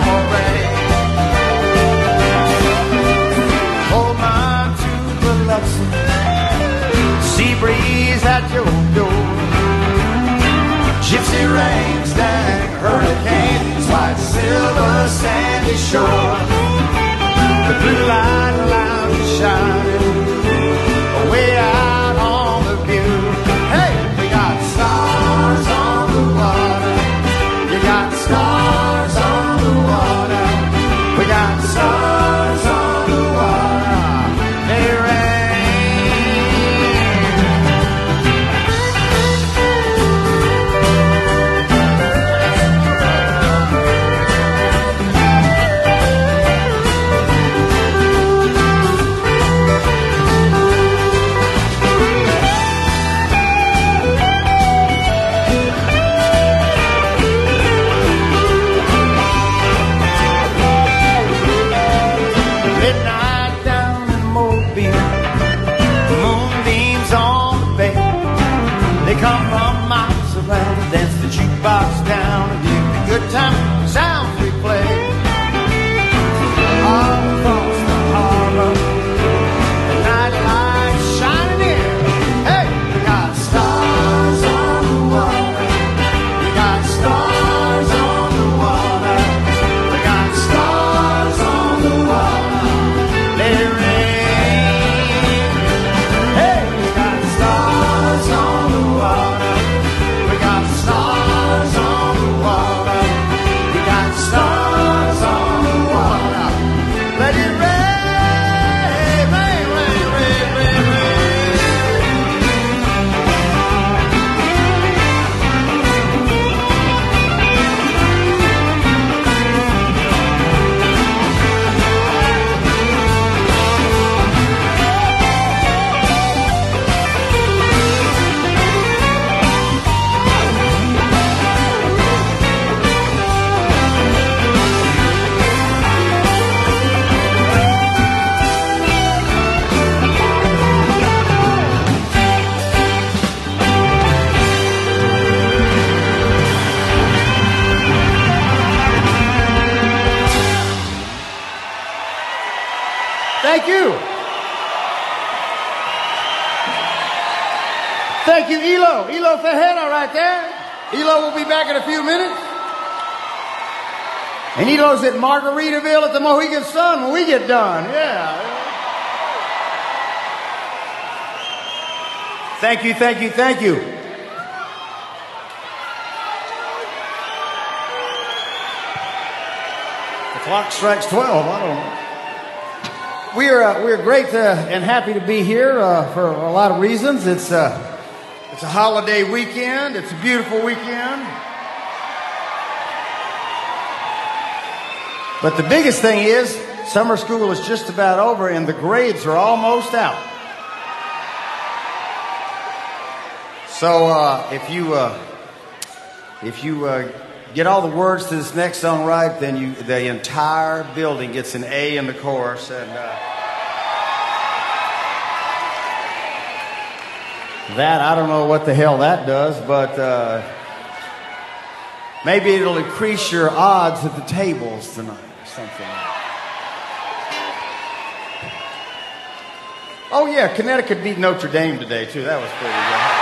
more rain. Hold on to the Biloxi, sea breeze at your door. Gypsy rains, dang hurricanes, white silver sandy shore. The blue light lounge is shining way out on the view. Hey, we got stars on the water. You got stars on the water. We got stars on the water. They rain. Come from miles around and dance the jukebox down and give the good time sounds we play. All across the harbor, the night lights shining in. Hey, we got stars on the water. We got stars on the water. We got stars on the water. Let it rain. Hey, we got stars on the water. We got stars on the water. We got stars on the water. Let it rain, rain, rain, rain, rain, rain. Thank you. Thank you, Elo Fejera right there. Elo will be back in a few minutes. And Elo's at Margaritaville at the Mohegan Sun when we get done. Yeah. Thank you, thank you, thank you. The clock strikes 12. I don't know. We're great and happy to be here for a lot of reasons. It's a holiday weekend. It's a beautiful weekend. But the biggest thing is summer school is just about over and the grades are almost out. So if you get all the words to this next song right, then the entire building gets an A in the chorus. And that, I don't know what the hell that does, but maybe it'll increase your odds at the tables tonight or something. Oh yeah, Connecticut beat Notre Dame today too. That was pretty good.